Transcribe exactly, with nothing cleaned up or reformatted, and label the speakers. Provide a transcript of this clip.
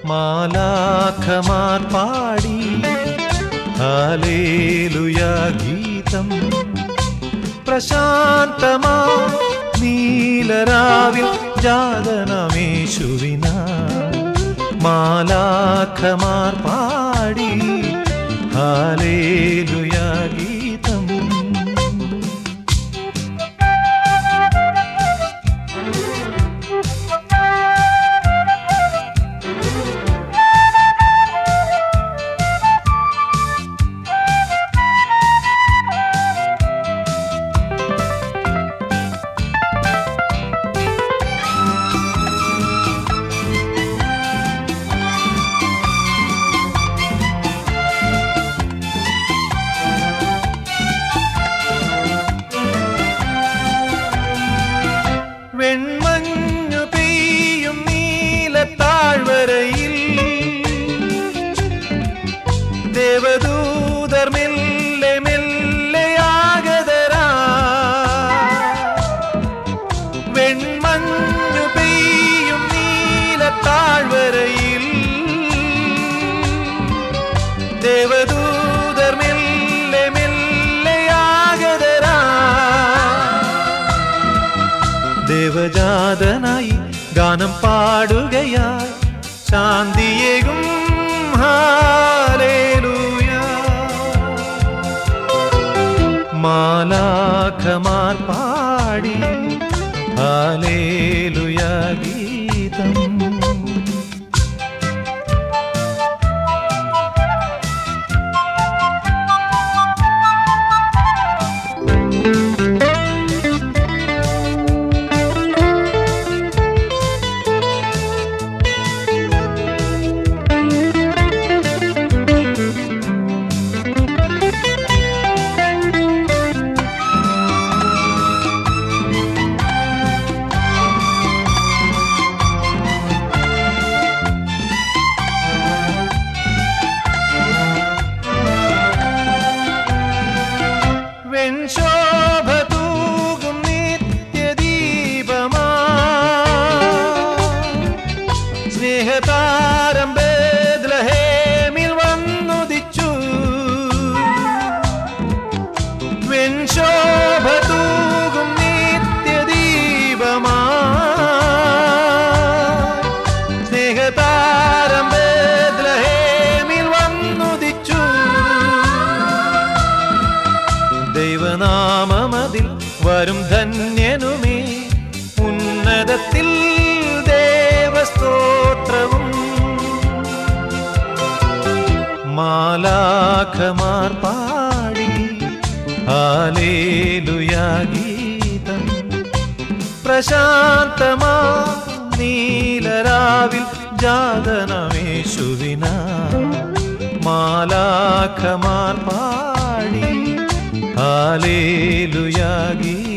Speaker 1: മാലാഖമാർ പാടി ഹല്ലേലൂയാ ഗീതം. പ്രശാന്തമാ നീലരാവിൽ ജാതനമേശുവിനാ മാലാഖമാർ പാടി ഹല്ലേലൂയാ ഗീതം. വെൺമഞ്ഞു പെയ്യും നീലത്താഴ്വരയിൽ ദേവദൂതർ മെല്ലെ മെല്ലെയാകതരാ. വെൺമഞ്ഞു പെയ്യും നീലത്താഴ്വരയിൽ ദേവദൂതർ മെല്ലെ മെല്ലെയാകതരാ. ദേവജാതനായി ഗാനം പാടുകയായി ശാന്തിയേകും ഹല്ലേലൂയാ. മാലാഖമാർ പാടി ഹല്ലേലൂയാ ഗീതം. ശോഭ തൂകും നിത്യദീപമാ സ്നേഹതാരം ബേത്ലഹേമിൽ വന്നുദിച്ചു. വെൺശോഭ തൂകും നിത്യദീപമാ സ്നേഹതാരം ബേത്ലഹേമിൽ വന്നുദിച്ചു. ദൈവനാമമതിൽ വരും ധന്യനുമേ ഉന്നതത്തിൽ ദേവസ്തോത്രവും. മാലാഖമാർ പാടി ഹല്ലേലൂയാ ഗീതം. പ്രശാന്തമാ നീലരാവിൽ ജാതനമേശുവിനാ മാലാഖമാർ പാടി ഹല്ലേലൂയാ ഗീതം.